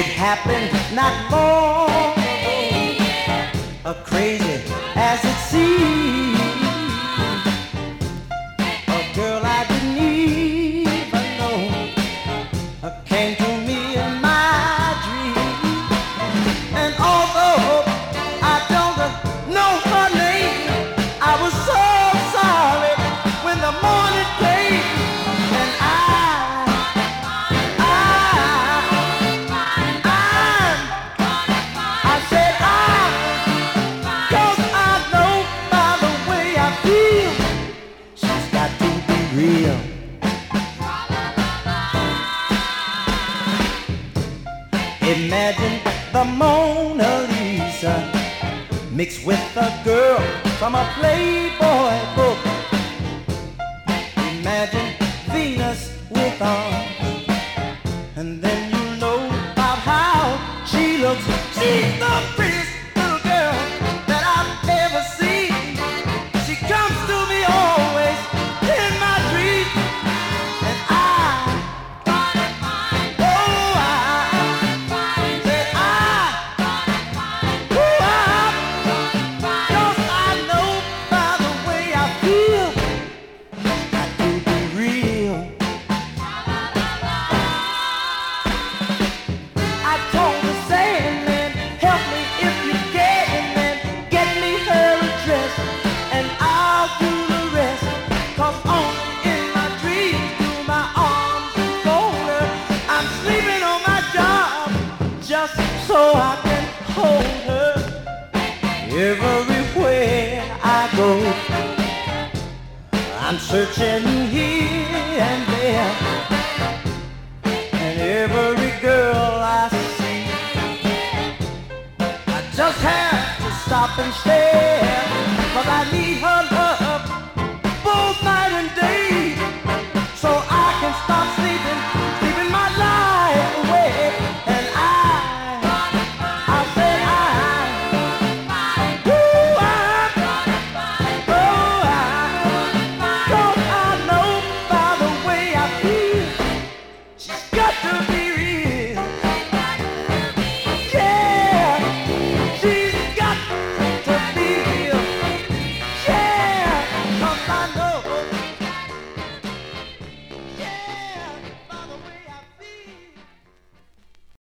happened not long ago, crazy as it seems. A girl I didn't even know came to me in my dream. And although I don't know her name, I was so sorry when the morning came. And I said cause I know by the way I feel, she's got to be real. Imagine the Mona Lisa mixed with a girl from a Playboy book. Imagine Venus with arms, and then you know about how she looks. She's the prettiest little girl that I've ever seen. She comes to me always in my dreams, and I know by the way I feel, got to be real. I told the Sandman, help me if you can, man, get me her address, and I'll do the rest. Cause only in my dreams do my arms enfold her. I'm sleeping on my job just so I can hold her. Everywhere I go, I'm searching here and there, and every girl I see, I just have to stop and stare.